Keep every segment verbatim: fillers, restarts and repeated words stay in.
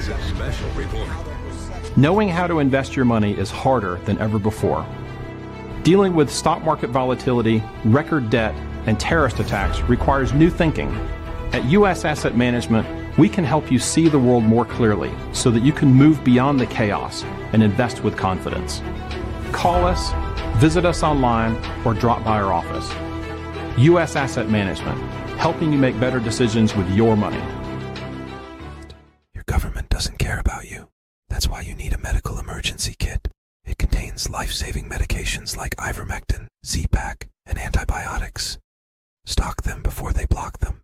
is a special report. Knowing how to invest your money is harder than ever before. Dealing with stock market volatility, record debt, and terrorist attacks requires new thinking. At U S Asset Management, we can help you see the world more clearly so that you can move beyond the chaos and invest with confidence. Call us, visit us online, or drop by our office. U S Asset Management, helping you make better decisions with your money. Your government doesn't care about you. That's why you need a medical emergency kit. It contains life-saving medications like ivermectin, Z-Pak, and antibiotics. Stock them before they block them.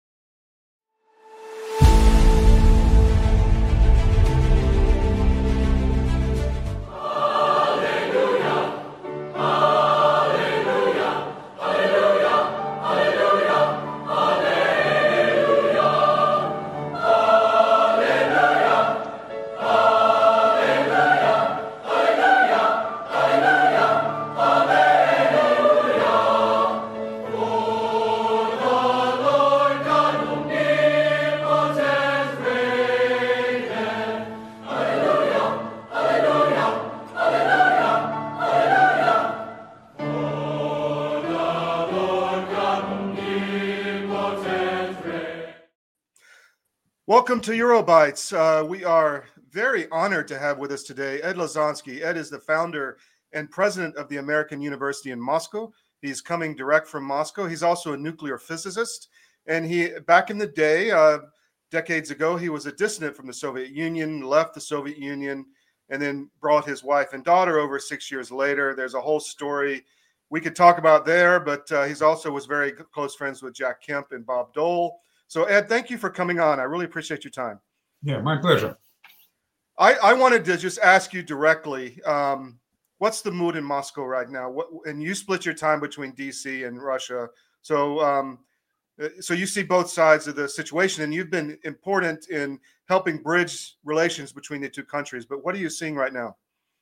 Welcome to Eurobytes. Uh, we are very honored to have with us today Ed Lozansky. Ed is the founder and president of the American University in Moscow. He's coming direct from Moscow. He's also a nuclear physicist. And he, back in the day, uh, decades ago, he was a dissident from the Soviet Union, left the Soviet Union, and then brought his wife and daughter over six years later. There's a whole story we could talk about there, but uh, he's also was very close friends with Jack Kemp and Bob Dole. So, Ed, thank you for coming on. I really appreciate your time. Yeah, my pleasure. I, I wanted to just ask you directly, um, what's the mood in Moscow right now? What, and you split your time between D C and Russia. So um, so you see both sides of the situation, and you've been important in helping bridge relations between the two countries. But what are you seeing right now?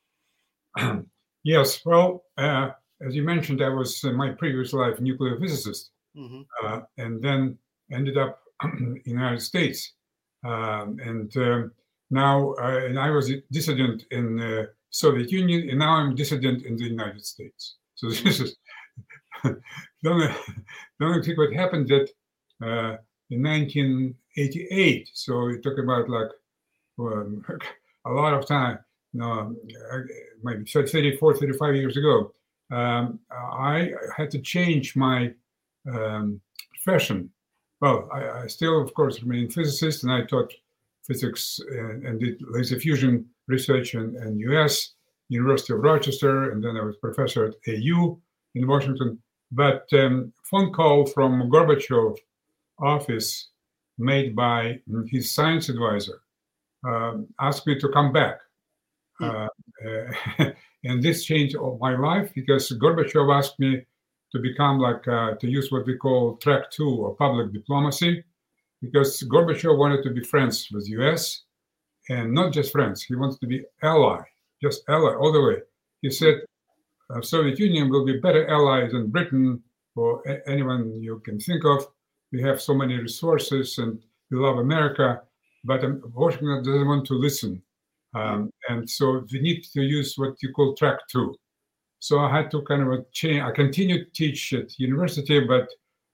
Yes, well, uh, as you mentioned, I was in my previous life a nuclear physicist, Mm-hmm. uh, and then ended up in the United States. Um, and um, now, uh, and I was a dissident in the Soviet Union, and now I'm dissident in the United States. So this is, the only, the only thing what happened that uh, in nineteen eighty-eight, so it took about like um, a lot of time, you know, maybe thirty-four, thirty-five years ago, um, I had to change my um, profession. Well, I, I still, of course, remain a physicist, and I taught physics and, and did laser fusion research in the U S, University of Rochester, and then I was professor at A U in Washington. But um, phone call from Gorbachev office made by his science advisor um, asked me to come back. Hmm. Uh, uh, and this changed all my life because Gorbachev asked me to become like, uh, to use what we call track two or public diplomacy, because Gorbachev wanted to be friends with U S and not just friends, he wants to be ally, just ally all the way. He said, uh, Soviet Union will be better allies than Britain or a- anyone you can think of. We have so many resources and we love America, but um, Washington doesn't want to listen. Um, and so we need to use what you call track two. So I had to kind of a change. I continued to teach at university, but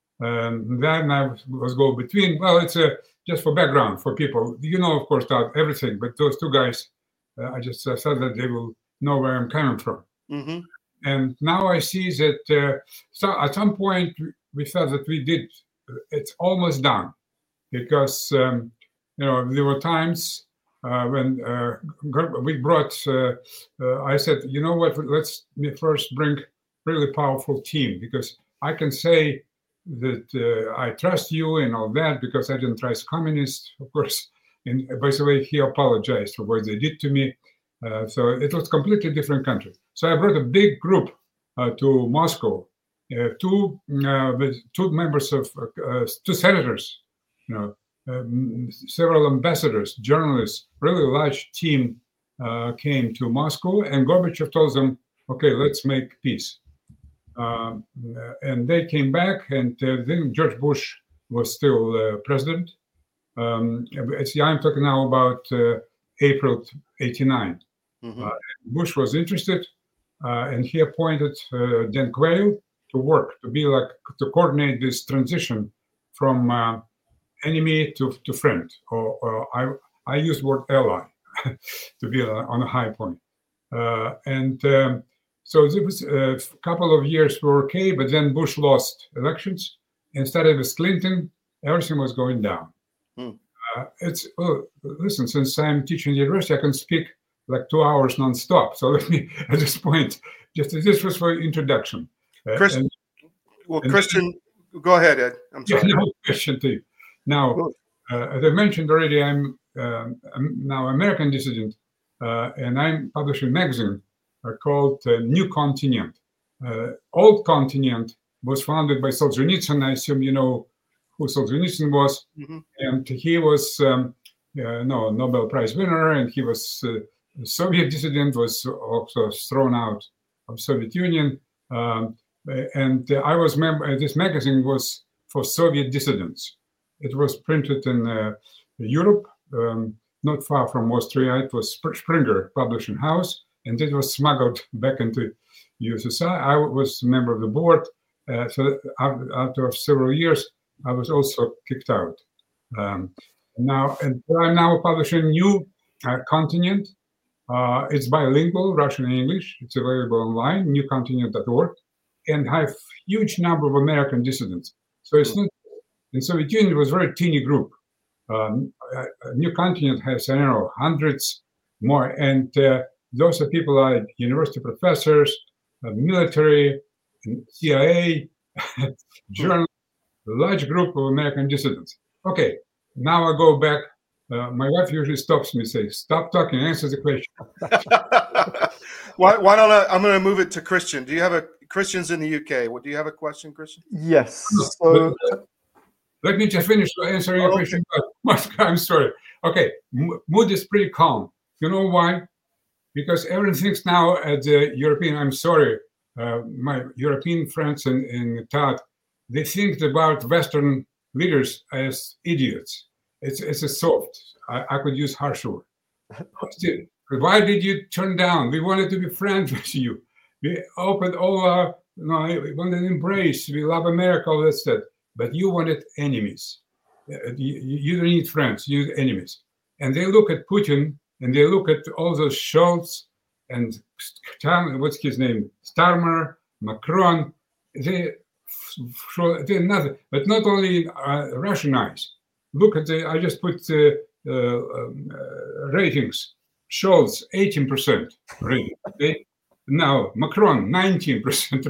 um, then I was go between. Well, it's a, just for background for people. You know, of course, not everything, but those two guys, uh, I just uh, thought that they will know where I'm coming from. Mm-hmm. And now I see that uh, so at some point we thought that we did. It's almost done because um, you know there were times. Uh, when uh, we brought, uh, uh, I said, you know what, let's first bring really powerful team, because I can say that uh, I trust you and all that because I didn't trust communists, of course. And by the way, he apologized for what they did to me. Uh, so it was a completely different country. So I brought a big group uh, to Moscow, uh, two, uh, two members of, uh, two senators, you know, Um, several ambassadors, journalists, really large team uh, came to Moscow, and Gorbachev told them, okay, let's make peace. Um, and they came back, and uh, then George Bush was still uh, president. Um, it's, yeah, I'm talking now about uh, April eighty-nine. Mm-hmm. Uh, Bush was interested, uh, and he appointed uh, Dan Quayle to work, to be like, to coordinate this transition from uh, enemy to, to friend, or, or I, I use the word ally to be on a high point. Uh, and um, so there was a couple of years were okay, but then Bush lost elections and started with Clinton. Everything was going down. Hmm. Uh, it's oh, listen, since I'm teaching the university, I can speak like two hours nonstop. So let me at this point, just this was for introduction. Uh, Christian, and, well, and Christian, then, go ahead, Ed. I'm sorry. Yeah, no question to you. Now, uh, as I mentioned already, I'm, uh, I'm now American dissident, uh, and I'm publishing a magazine uh, called uh, New Continent. Uh, Old Continent was founded by Solzhenitsyn. I assume you know who Solzhenitsyn was, mm-hmm. and he was um, uh, no Nobel Prize winner, and he was uh, a Soviet dissident, was also thrown out of Soviet Union, um, and uh, I was member. This magazine was for Soviet dissidents. It was printed in uh, Europe, um, not far from Austria. It was Springer Publishing House, and it was smuggled back into U S S R. I was a member of the board. Uh, so after several years, I was also kicked out. Um, now, and I'm now publishing New uh, Continent. Uh, it's bilingual, Russian and English. It's available online, new continent dot org, and I have huge number of American dissidents. So it's not. In Soviet Union, it was a very teeny group. Um, a New Continent has, I don't know, hundreds more. And uh, those are people like university professors, uh, military, C I A, journalists, a large group of American dissidents. Okay, now I go back. Uh, my wife usually stops me and says, stop talking, answer the question. why, why don't I, I'm going to move it to Christian. Do you have a, Christian's in the U K. What, do you have a question, Christian? Yes. So, but, Let me just finish answering your oh, question. Okay. I'm sorry. Okay, mood is pretty calm. You know why? Because everyone thinks now at the European, I'm sorry, uh, my European friends in, in Todd, they think about Western leaders as idiots. It's it's a soft. I, I could use harsher word. Why did you turn down? We wanted to be friends with you. We opened all our, you know, we wanted to embrace. We love America, all that stuff. But you wanted enemies. You, you don't need friends, you need enemies. And they look at Putin and they look at all those Scholz and what's his name, Starmer, Macron. They, they're nothing, but not only uh, Russian eyes. Look at the, I just put the uh, um, uh, ratings. Scholz, eighteen percent rating. Okay? Now, Macron, nineteen percent.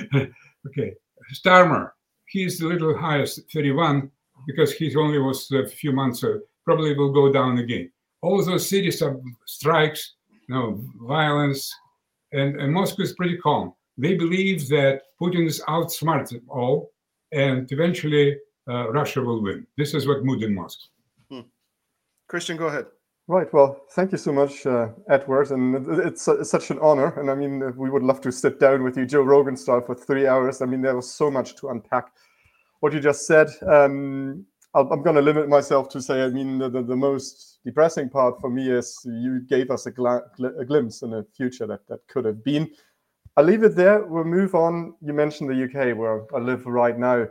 Okay, Starmer. He's a little highest, thirty-one, because he only was a few months, so probably will go down again. All those cities have strikes, you know, violence, and, and Moscow is pretty calm. They believe that Putin is outsmarted all, and eventually uh, Russia will win. This is what mood in Moscow. Hmm. Christian, go ahead. Right. Well, thank you so much, uh, Edward. And it's, it's such an honor. And I mean, we would love to sit down with you, Joe Rogan style, for three hours. I mean, there was so much to unpack. What you just said, um, I'll, I'm going to limit myself to say, I mean, the, the, the most depressing part for me is you gave us a, gla- a glimpse in a future that, that could have been. I'll leave it there. We'll move on. You mentioned the U K, where I live right now.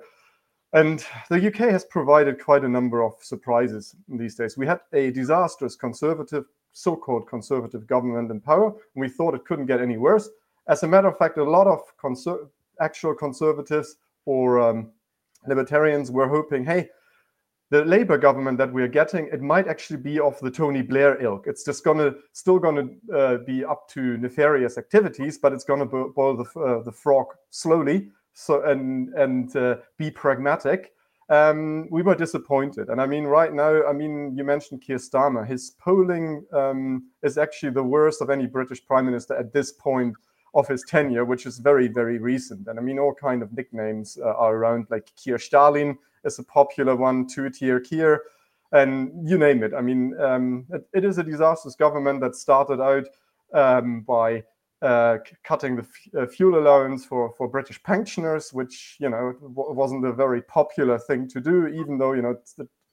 And the U K has provided quite a number of surprises these days. We had a disastrous conservative, so-called conservative government in power, and we thought it couldn't get any worse. As a matter of fact, a lot of conser- actual conservatives or um, libertarians were hoping, hey, the Labour government that we're getting, it might actually be of the Tony Blair ilk. It's just gonna still gonna uh, be up to nefarious activities, but it's gonna boil the uh, the frog slowly. So and and uh, be pragmatic. Um, we were disappointed, and I mean, right now, I mean, you mentioned Keir Starmer. His polling um, is actually the worst of any British prime minister at this point of his tenure, which is very, very recent. And I mean, all kind of nicknames uh, are around, like Keir Stalin is a popular one, two-tier Keir, and you name it. I mean, um, it, it is a disastrous government that started out um, by uh, c- cutting the f- uh, fuel allowance for, for British pensioners, which, you know, w- wasn't a very popular thing to do, even though, you know, it's the,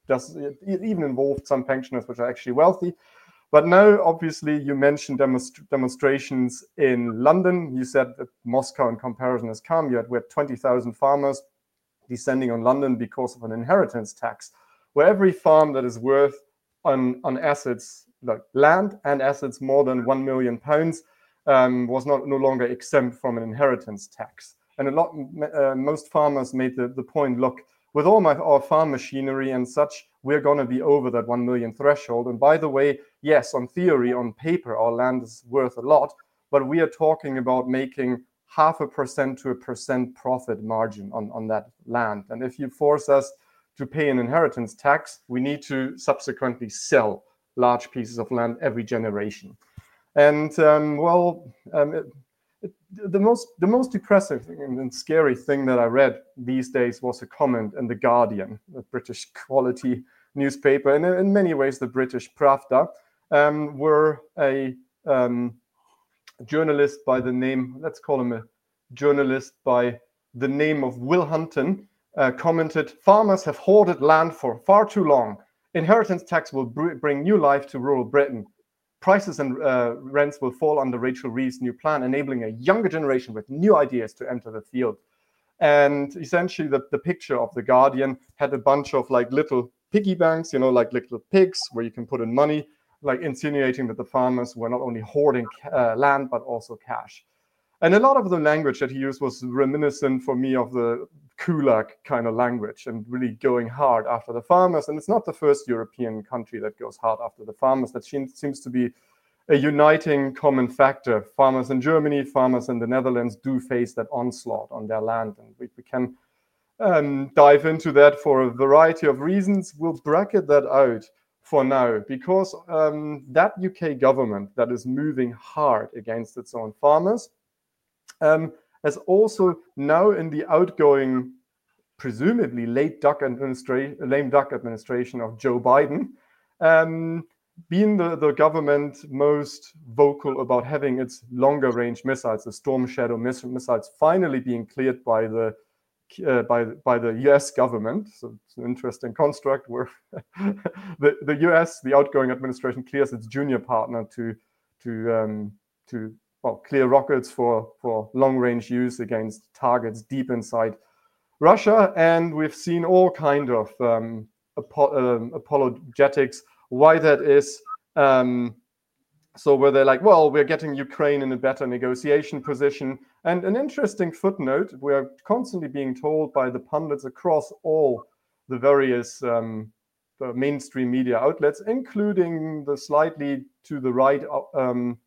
does it even involved some pensioners which are actually wealthy. But now, obviously, you mentioned demonst- demonstrations in London. You said that Moscow, in comparison, is calm. You had, we had twenty thousand farmers descending on London because of an inheritance tax, where every farm that is worth on, on assets, like land and assets more than one million pounds, um, was not no longer exempt from an inheritance tax. And a lot, uh, most farmers made the, the point, look, with all my our farm machinery and such, we're going to be over that one million threshold. And by the way, yes, on theory, on paper, our land is worth a lot, but we are talking about making half a percent to a percent profit margin on, on that land. And if you force us to pay an inheritance tax, we need to subsequently sell large pieces of land every generation. And um, well, um, it, it, the most the most depressive and scary thing that I read these days was a comment in The Guardian, a British quality newspaper, and in many ways the British Pravda, um, where a um, journalist by the name, let's call him a journalist by the name of Will Hunton, uh, commented, "Farmers have hoarded land for far too long. Inheritance tax will br- bring new life to rural Britain. Prices and uh, rents will fall under Rachel Reeves' new plan, enabling a younger generation with new ideas to enter the field." And essentially, the, the picture of The Guardian had a bunch of like little piggy banks, you know, like little pigs where you can put in money, like insinuating that the farmers were not only hoarding uh, land, but also cash. And a lot of the language that he used was reminiscent for me of the Kulak kind of language and really going hard after the farmers. And it's not the first European country that goes hard after the farmers. That seems to be a uniting common factor. Farmers in Germany, farmers in the Netherlands do face that onslaught on their land. And we, we can um, dive into that for a variety of reasons. We'll bracket that out for now, because um, that U K government that is moving hard against its own farmers um, has also now in the outgoing, presumably late duck administration, lame duck administration of Joe Biden, um, been the, the government most vocal about having its longer range missiles, the Storm Shadow miss- missiles, finally being cleared by the uh, by by the U S government. So it's an interesting construct where the the U S, the outgoing administration, clears its junior partner to to um, to well clear rockets for for long range use against targets deep inside Russia. And we've seen all kind of um, apo- um, apologetics why that is. Um, so where they're like, well, we're getting Ukraine in a better negotiation position. And an interesting footnote, we're constantly being told by the pundits across all the various um, the mainstream media outlets, including the slightly to the right um,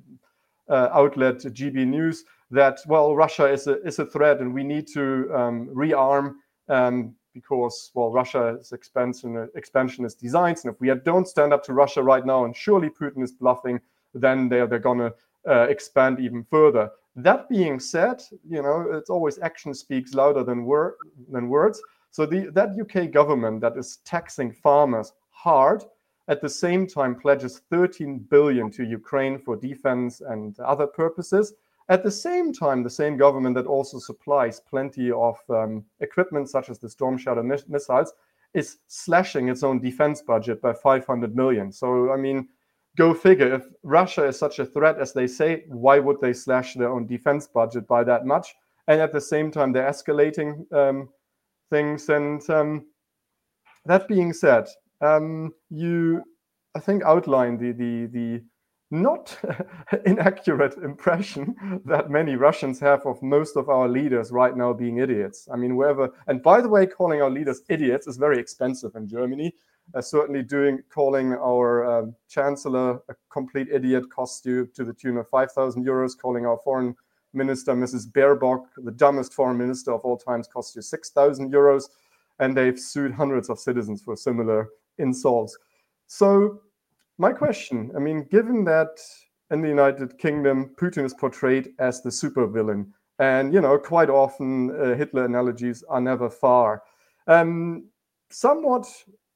uh, outlet G B News, that, well, Russia is a, is a threat and we need to um, rearm um, because, well, Russia's expansion, expansionist designs. And if we don't stand up to Russia right now, and surely Putin is bluffing, then they're, they're going to uh, expand even further. That being said, you know, it's always action speaks louder than, wor- than words. So the, that U K government that is taxing farmers hard, at the same time pledges thirteen billion dollars to Ukraine for defense and other purposes. At the same time, the same government that also supplies plenty of um, equipment, such as the Storm Shadow miss- missiles, is slashing its own defense budget by five hundred million dollars. So, I mean, go figure. If Russia is such a threat as they say, why would they slash their own defense budget by that much? And at the same time, they're escalating um, things. And um, that being said, um, you, I think, outlined the the the not inaccurate impression that many Russians have of most of our leaders right now being idiots. I mean, whoever, and by the way, calling our leaders idiots is very expensive in Germany. Uh, certainly doing calling our uh, chancellor a complete idiot costs you to the tune of five thousand euros. Calling our foreign minister, Missus Baerbock, the dumbest foreign minister of all times, costs you six thousand euros. And they've sued hundreds of citizens for similar insults. So my question, I mean, given that in the United Kingdom, Putin is portrayed as the supervillain, and, you know, quite often uh, Hitler analogies are never far, um, somewhat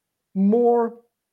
more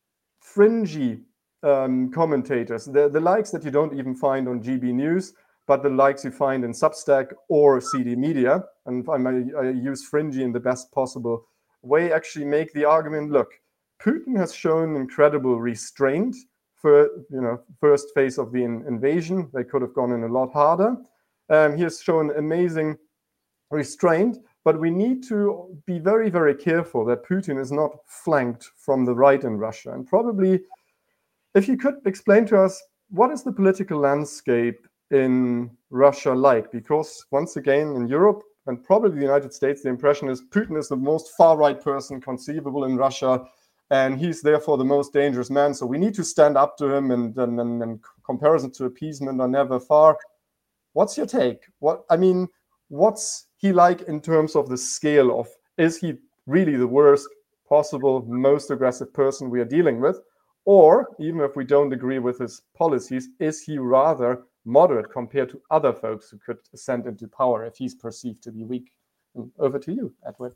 fringy um, commentators, the, the likes that you don't even find on G B News, but the likes you find in Substack or C D Media, and I, I use fringy in the best possible way, actually make the argument, look, Putin has shown incredible restraint. For, you know, first phase of the in- invasion, they could have gone in a lot harder. Um, he has shown amazing restraint, but we need to be very, very careful that Putin is not flanked from the right in Russia. And probably, if you could explain to us, what is the political landscape in Russia like? Because once again, in Europe and probably the United States, the impression is Putin is the most far-right person conceivable in Russia, and he's therefore the most dangerous man. So we need to stand up to him, and, and, and, and comparison to appeasement are never far. What's your take? What I mean, what's he like in terms of the scale of, is he really the worst possible, most aggressive person we are dealing with? Or even if we don't agree with his policies, is he rather moderate compared to other folks who could ascend into power if he's perceived to be weak? And over to you, Edward.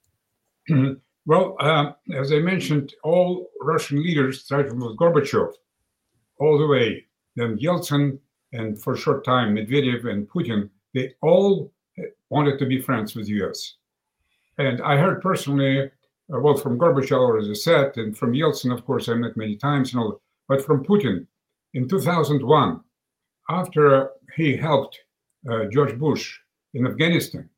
Well, uh, as I mentioned, all Russian leaders, starting with Gorbachev, all the way, then Yeltsin, and for a short time, Medvedev and Putin, they all wanted to be friends with the U S. And I heard personally, uh, well, from Gorbachev, as I said, and from Yeltsin, of course, I met many times, and all, but from Putin, in two thousand one, after he helped uh, George Bush in Afghanistan,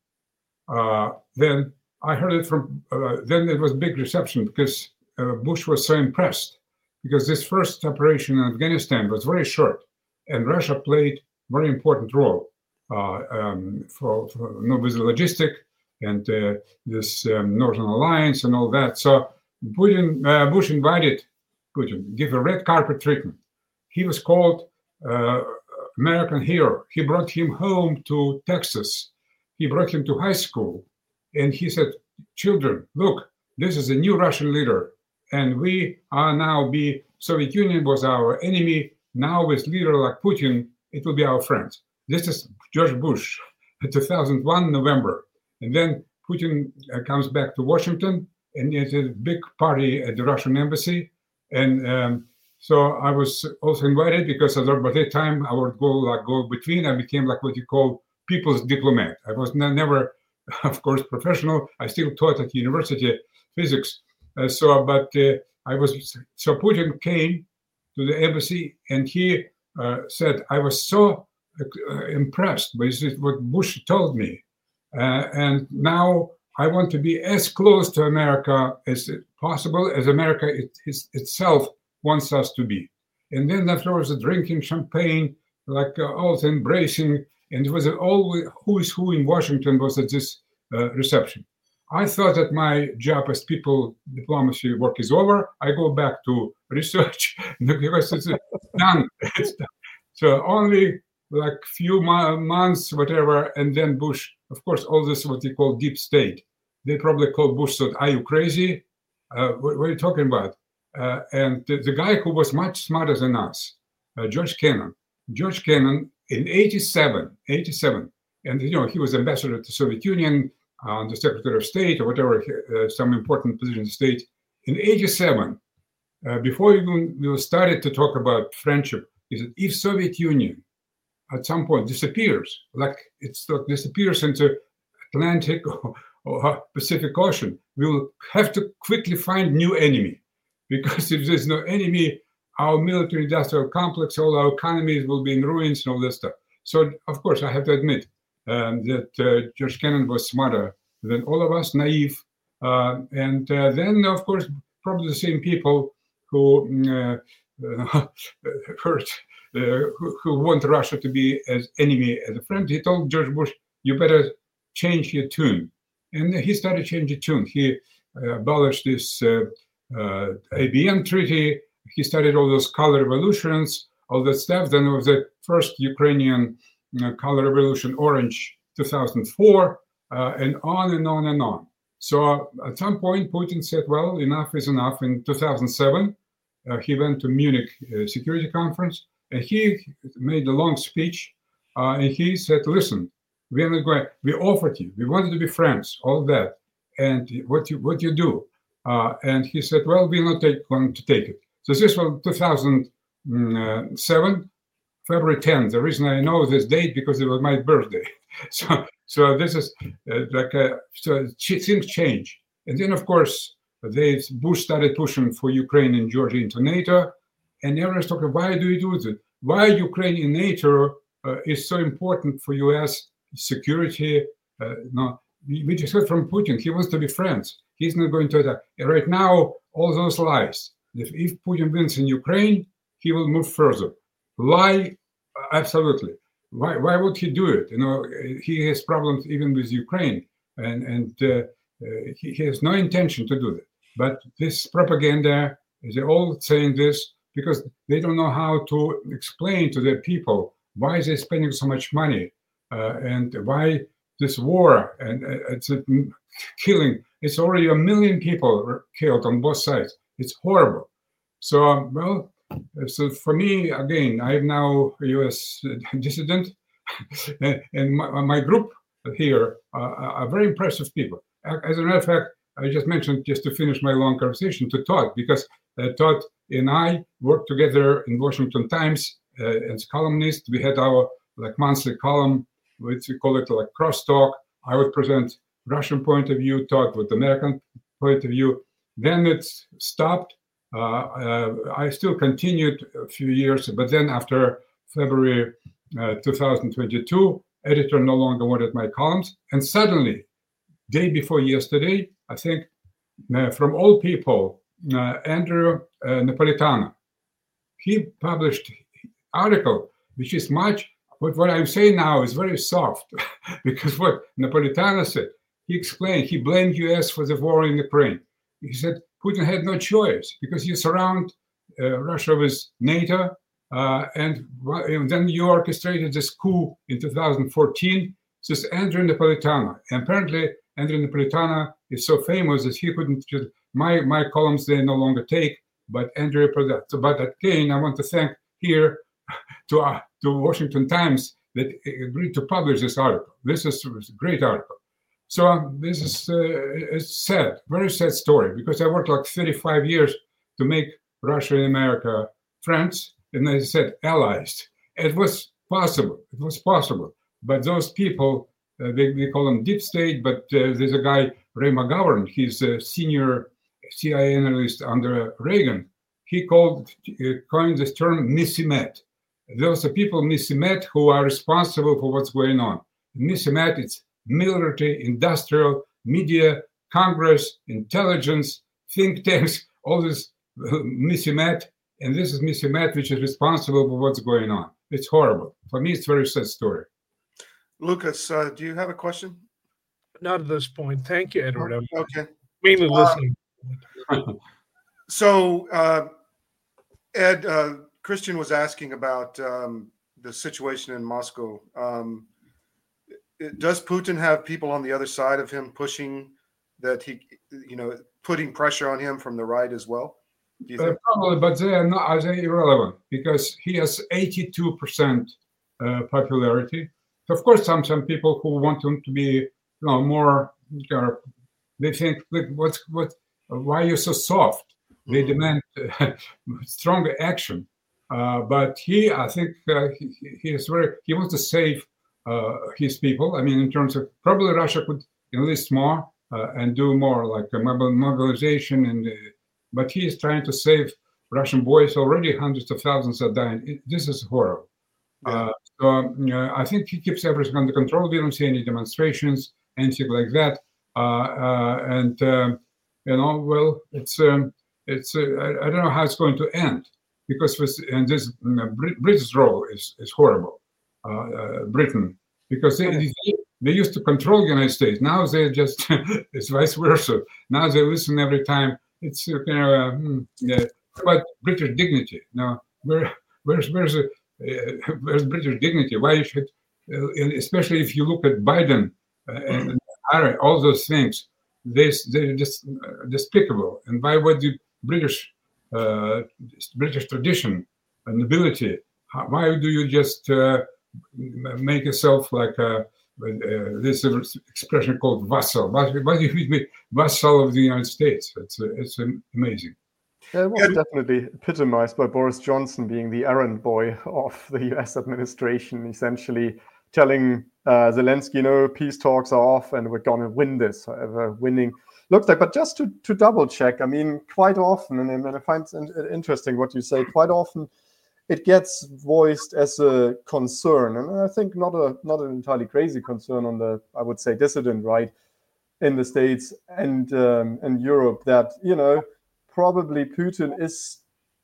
uh, then I heard it from, uh, then it was big reception because uh, Bush was so impressed because this first operation in Afghanistan was very short and Russia played very important role uh, um, for, for you know, with the logistic and uh, this um, Northern Alliance and all that. So Putin, uh, Bush invited Putin, give a red carpet treatment. He was called uh, American hero. He brought him home to Texas. He brought him to high school. And he said, children, look, this is a new Russian leader. And we are now be, Soviet Union was our enemy. Now with leader like Putin, it will be our friend. This is George Bush, two thousand one, November. And then Putin uh, comes back to Washington and it's a big party at the Russian embassy. And um, so I was also invited because by that time I would go like go between. I became like what you call people's diplomat. I was n- never, of course, professional. I still taught at university physics. Uh, so, but uh, I was, so Putin came to the embassy and he uh, said, I was so uh, impressed by what Bush told me. Uh, and now I want to be as close to America as possible as America it, it, itself wants us to be. And then afterwards, drinking champagne, like uh, all embracing, and it was always who is who in Washington was at this uh, reception. I thought that my job as people diplomacy work is over. I go back to research because it's done. It's done. So only like few mo- months, whatever, and then Bush, of course, all this what they call deep state. They probably called Bush, said, are you crazy? Uh, what, what are you talking about? Uh, and the, the guy who was much smarter than us, uh, George Kennan, George Kennan in eighty-seven, eighty-seven, and you know he was ambassador to the Soviet Union, uh, the Secretary of State or whatever, uh, some important position in the state. In eighty-seven, uh, before even we started to talk about friendship, he said, if Soviet Union at some point disappears, like it's like disappears into Atlantic or, or Pacific Ocean, we'll have to quickly find new enemy, because if there's no enemy, our military-industrial complex, all our economies will be in ruins and all this stuff. So, of course, I have to admit um, that uh, George Kennan was smarter than all of us, naive. Uh, and uh, then, of course, probably the same people who uh, uh, hurt, uh, who, who want Russia to be as enemy as a friend. He told George Bush, you better change your tune. And he started changing tune. He uh, abolished this uh, uh, A B M treaty. He started all those color revolutions, all that stuff. Then it was the first Ukrainian uh, color revolution, Orange, two thousand four, uh, and on and on and on. So uh, at some point, Putin said, well, enough is enough. In two thousand seven, uh, he went to Munich uh, Security Conference, and he made a long speech, uh, and he said, listen, we are not going, we offered you, we wanted to be friends, all that, and what you what you do? Uh, and he said, well, we're not take, going to take it. So this was two thousand seven, February tenth. The reason I know this date because it was my birthday. So, so this is uh, like a, so things change. And then, of course, they Bush started pushing for Ukraine and Georgia into NATO, and everyone's talking, why do you do this? Why Ukraine in NATO uh, is so important for U S security? Uh, no, we, we just heard from Putin. He wants to be friends. He's not going to attack. And right now, all those lies. If, if Putin wins in Ukraine, he will move further. Lie, absolutely. Why? Why would he do it? You know, he has problems even with Ukraine, and and uh, uh, he, he has no intention to do that. But this propaganda, they're all saying this because they don't know how to explain to their people why they're spending so much money uh, and why this war and uh, it's a killing. It's already a million people killed on both sides. It's horrible. So, um, well, so for me, again, I'm now a U S dissident, and my, my group here uh, are very impressive people. As a matter of fact, I just mentioned, just to finish my long conversation, to Todd, because uh, Todd and I worked together in Washington Times uh, as columnists. We had our like monthly column, which we call it like crosstalk. I would present Russian point of view, Todd with American point of view. Then it stopped. Uh, uh, I still continued a few years, but then after February uh, two thousand twenty-two, editor no longer wanted my columns. And suddenly, day before yesterday, I think uh, from all people, uh, Andrew uh, Napolitano, he published article, which is much, but what I'm saying now is very soft, because what Napolitano said, he explained, he blamed U S for the war in Ukraine. He said Putin had no choice because you surround uh, Russia with NATO, uh, and, and then you orchestrated this coup in two thousand fourteen. This is Andrew Napolitano. And apparently, Andrew Napolitano is so famous that he couldn't just, my, my columns they no longer take, but Andrew Napolitano. But again, I want to thank here to, uh, to Washington Times that agreed to publish this article. This is a great article. So um, this is uh, a sad, very sad story, because I worked like thirty-five years to make Russia and America friends, and as I said, allies. It was possible. It was possible. But those people, uh, they, they call them deep state, but uh, there's a guy, Ray McGovern, he's a senior C I A analyst under Reagan. He called, uh, coined this term Missy-Met. Those are people, Missy-Met, who are responsible for what's going on. Missy-Met, it's military, industrial, media, Congress, intelligence, think tanks, all this uh, Missy-Met, and this is Missy-Met, which is responsible for what's going on. It's horrible. For me, it's a very sad story. Lucas, uh, do you have a question? Not at this point. Thank you, Edward. I'm okay. mainly listening. Uh, so, uh, Ed, uh, Christian was asking about um, the situation in Moscow. Um, does Putin have people on the other side of him pushing that he, you know, putting pressure on him from the right as well? Do you think? Uh, probably, but they are not as irrelevant because he has eighty-two percent uh, popularity. Of course, some some people who want him to be, you know, more, uh, they think, look, what's what? Why are you so soft? Mm-hmm. They demand uh, stronger action. Uh, but he, I think, uh, he, he is very. He wants to save uh, his people. I mean, in terms of probably Russia could enlist more uh, and do more like a mobilization, and uh, but he is trying to save Russian boys. Already, hundreds of thousands are dying. It, this is horrible. Yeah. Uh, so um, uh, I think he keeps everything under control. We don't see any demonstrations, anything like that. Uh, uh, and um, you know, well, it's um, it's uh, I, I don't know how it's going to end because with, and this uh, British role is is horrible. Uh, uh, Britain, because they, they they used to control the United States. Now they just it's vice versa. Now they listen every time. It's uh, kind of uh, hmm, yeah. But British dignity. Now where where's where's the Uh, where's British dignity? Why you should, uh, especially if you look at Biden uh, and Harry, all those things, they they're just uh, despicable. And why would the British uh, British tradition and nobility? How, why do you just uh, make yourself like a, uh, this expression called vassal? Why, why do you be vassal of the United States? It's uh, it's amazing. Yeah, it was definitely epitomized by Boris Johnson being the errand boy of the U S administration, essentially telling uh, Zelensky, you know, peace talks are off and we're going to win this. However, winning looks like. But just to, to double check, I mean, quite often, and, and I find it interesting what you say, quite often it gets voiced as a concern, and I think not a not an entirely crazy concern on the, I would say, dissident right in the States and um, and Europe, that, you know, probably Putin is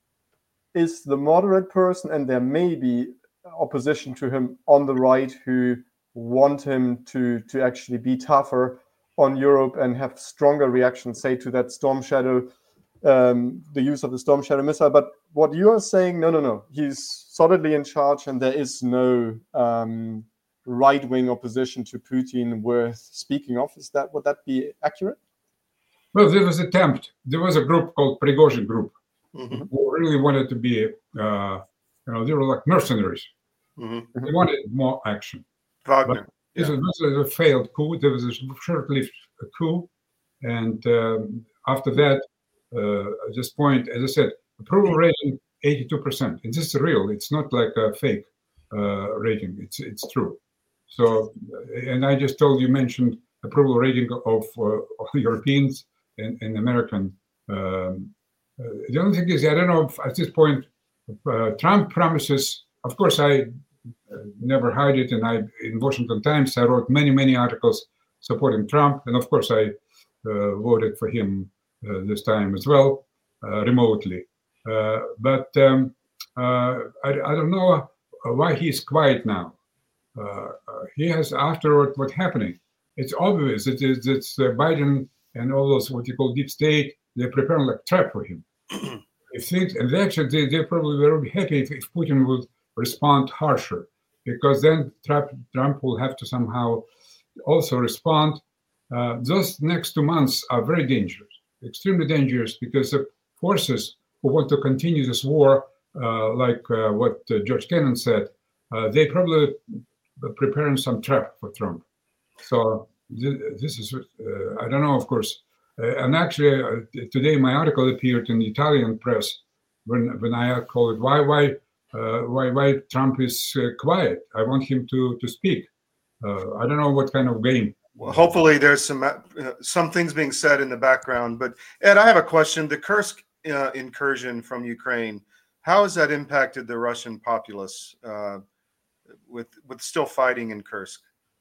is the moderate person, and there may be opposition to him on the right who want him to to actually be tougher on Europe and have stronger reactions, say, to that Storm Shadow, um, the use of the Storm Shadow missile. But what you are saying, no, no, no, he's solidly in charge, and there is no um, right-wing opposition to Putin worth speaking of. Is that, would that be accurate? Well, there was an attempt. There was a group called Prigozhin Group, Mm-hmm. who really wanted to be, uh, you know, they were like mercenaries. Mm-hmm. They wanted more action. Wagner. This Yeah. was a failed coup. There was a short-lived coup, and um, after that, uh, at this point, as I said, approval rating eighty-two percent. And this is real. It's not like a fake uh, rating. It's it's true. So, and I just told you mentioned approval rating of, uh, of Europeans and, and American. Um, uh, the only thing is, I don't know if at this point, uh, Trump promises. Of course, I. Uh, never hide it, and I in Washington Times I wrote many many articles supporting Trump, and of course I uh, voted for him uh, this time as well, uh, remotely. Uh, but um, uh, I, I don't know why he's quiet now. Uh, uh, he has, after what, what's happening, it's obvious that it's, it's uh, Biden and all those what you call deep state. They're preparing like trap for him. If things, and they actually they, they probably will be happy if, if Putin would respond harsher, because then Trump, Trump will have to somehow also respond. Uh, those next two months are very dangerous, extremely dangerous, because the forces who want to continue this war, uh, like uh, what uh, George Kennan said, uh, they probably preparing some trap for Trump. So th- this is, uh, I don't know, of course. Uh, and actually, uh, today my article appeared in the Italian press when when I called it why why. Uh, why why Trump is uh, quiet. I want him to to speak. Uh, I don't know what kind of game. Well, hopefully there's some uh, some things being said in the background. But Ed, I have a question. The Kursk uh, incursion from Ukraine, how has that impacted the Russian populace uh, with with still fighting in Kursk?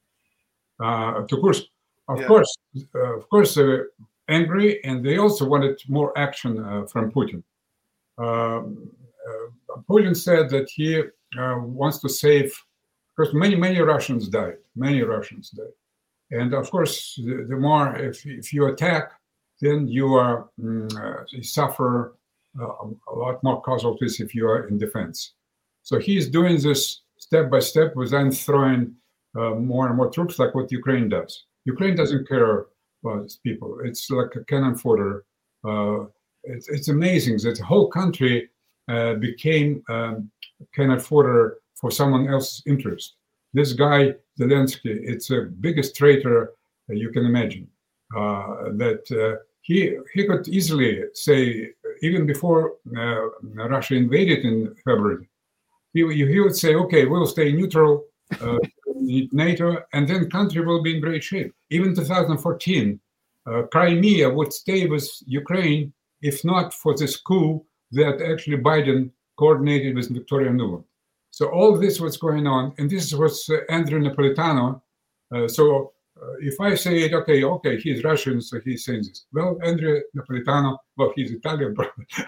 Uh, to Kursk, of Yeah. course, uh, of course, they're angry, and they also wanted more action uh, from Putin. Um, Uh, Putin said that he uh, wants to save, because many, many Russians died. Many Russians died. And of course, the, the more, if, if you attack, then you are mm, uh, you suffer uh, a lot more casualties if you are in defense. So he's doing this step by step, without throwing uh, more and more troops, like what Ukraine does. Ukraine doesn't care about its people. It's like a cannon fodder. Uh, it's, it's amazing that the whole country Uh, became um, cannon fodder for someone else's interest. This guy, Zelensky, it's the biggest traitor uh, you can imagine. Uh, that uh, he he could easily say, even before uh, Russia invaded in February, he, he would say, okay, we'll stay neutral, uh, NATO, and then country will be in great shape. Even two thousand fourteen, uh, Crimea would stay with Ukraine if not for this coup that actually Biden coordinated with Victoria Nuland. So all this was going on, and this was uh, Andrew Napolitano. Uh, so uh, if I say it, okay, okay, he's Russian, so he's saying this. Well, Andrew Napolitano, well, he's Italian, but,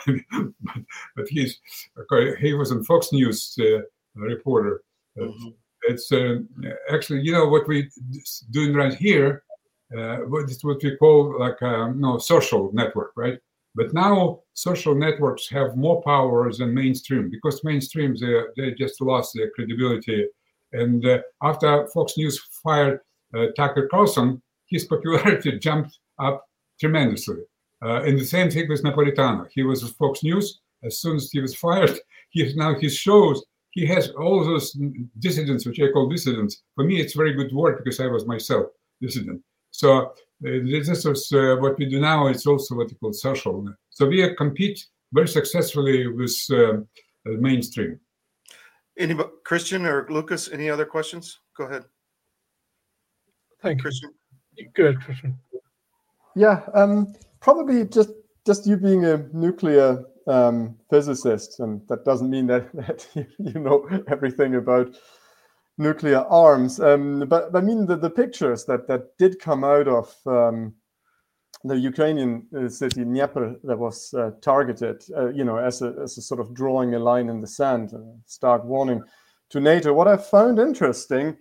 but he's okay, he was a Fox News uh, reporter. Uh, mm-hmm. It's uh, actually, you know, what we're doing right here, uh, what, it's what we call like a no, social network, right? But now social networks have more power than mainstream, because mainstream, they, they just lost their credibility. And uh, after Fox News fired uh, Tucker Carlson, his popularity jumped up tremendously. Uh, and the same thing with Napolitano. He was with Fox News. As soon as he was fired, he now his shows, he has all those dissidents, which I call dissidents. For me, it's very good word, because I was myself dissident. So uh, this is uh, what we do now. It's also what we call social. So we compete very successfully with uh, the mainstream. Any Christian or Lucas? Any other questions? Go ahead. Thank Christian. you. Good, Christian. Yeah, um, probably just just you being a nuclear um, physicist, and that doesn't mean that, that you, you know everything about nuclear arms. Um, but I mean the, the pictures that, that did come out of um, the Ukrainian uh, city Dnieper that was uh, targeted, uh, you know, as a, as a sort of drawing a line in the sand, a stark warning to NATO. What I found interesting,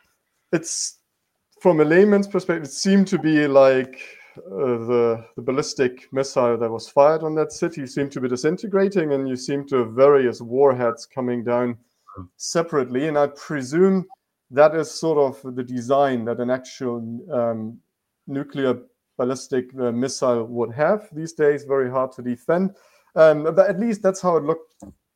it's from a layman's perspective, it seemed to be like uh, the, the ballistic missile that was fired on that city seemed to be disintegrating, and you seem to have various warheads coming down separately. And I presume that is sort of the design that an actual um, nuclear ballistic uh, missile would have these days. Very hard to defend, um, but at least that's how it looked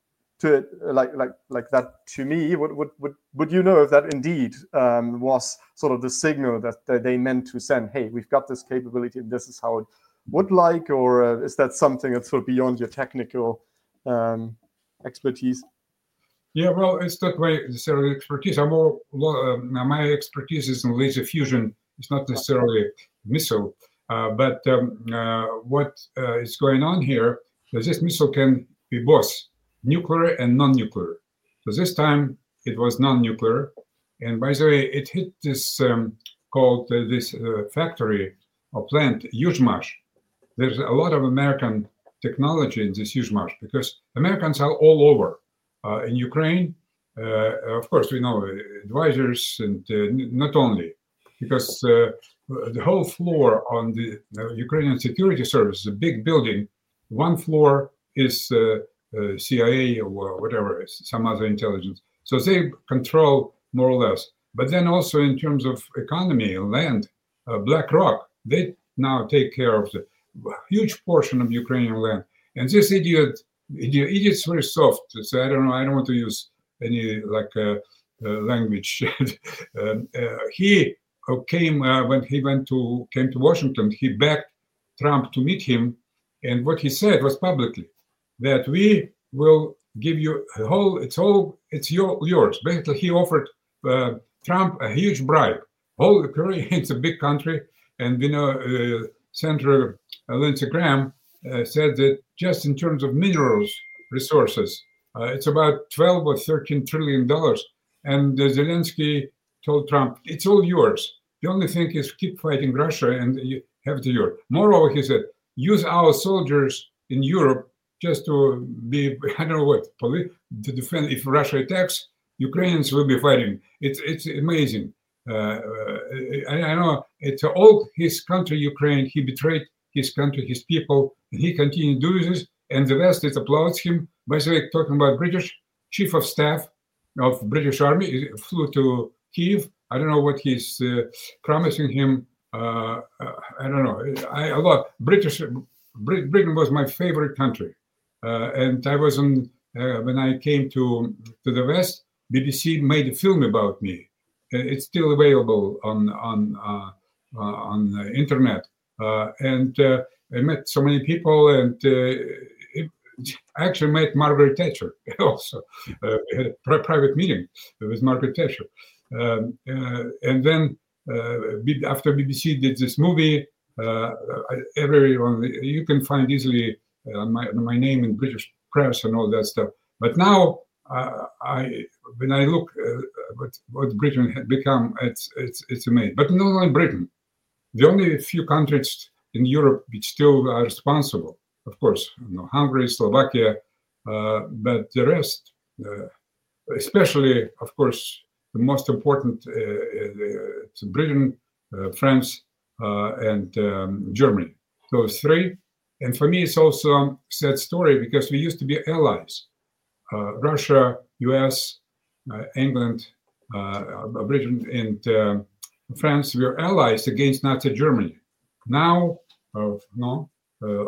to it, like like like that to me. Would would would, would you know if that indeed um, was sort of the signal that, that they meant to send? Hey, we've got this capability, and this is how it would like, or uh, is that something that's sort of beyond your technical um, expertise? Yeah, well, it's not my necessarily expertise. I'm more, uh, my expertise is in laser fusion. It's not necessarily missile. Uh, but um, uh, what uh, is going on here is this missile can be both nuclear and non-nuclear. So this time it was non-nuclear. And by the way, it hit this um, called uh, this uh, factory or plant, Yuzhmash. There's a lot of American technology in this Yuzhmash because Americans are all over. Uh, in Ukraine, uh, of course, we know advisors and uh, not only, because uh, the whole floor on the uh, Ukrainian security service, a big building, one floor is uh, uh, C I A or whatever, some other intelligence. So they control more or less. But then also in terms of economy and land, uh, BlackRock, they now take care of the huge portion of Ukrainian land. And this idiot, idiot idiot's very soft. So I don't know, I don't want to use any like uh, uh, language. um, uh, he came uh, when he went to came to Washington. He begged Trump to meet him, and what he said was publicly that we will give you a whole. It's all. It's your yours. Basically, he offered uh, Trump a huge bribe. Whole Korea, it's a big country, and we know uh, Senator Lindsey Graham uh, said that just in terms of minerals resources, uh, it's about twelve or thirteen trillion dollars. And uh, Zelensky told Trump, it's all yours. The only thing is keep fighting Russia and you have it yours. Moreover, he said, use our soldiers in Europe just to be, I don't know what, to defend. If Russia attacks, Ukrainians will be fighting. It's it's amazing. Uh, I, I know it's all his country, Ukraine. He betrayed his country, his people, and he continued doing this. And the West, it applauds him. By the way, talking about British chief of staff of British Army, he flew to Kyiv. I don't know what he's uh, promising him. Uh, uh, I don't know. I, a lot. British Britain was my favorite country, uh, and I was on uh, when I came to to the West. B B C made a film about me. It's still available on on uh, uh, on the internet, uh, and uh, I met so many people, and uh, it, I actually met Margaret Thatcher also. Uh, we had a pri- private meeting with Margaret Thatcher, um, uh, and then uh, after B B C did this movie, uh, everyone you can find easily uh, my my name in British press and all that stuff. But now. Uh, I when I look uh, what what Britain had become, it's it's it's amazing. But not only Britain, the only few countries in Europe which still are responsible. Of course, you know, Hungary, Slovakia, uh, but the rest, uh, especially, of course, the most important, uh, uh, it's Britain, uh, France, uh, and um, Germany. Those three. And for me, it's also a sad story because we used to be allies. Uh, Russia, U S, uh, England, uh, Britain, and uh, France were allies against Nazi Germany. Now, uh, no, uh,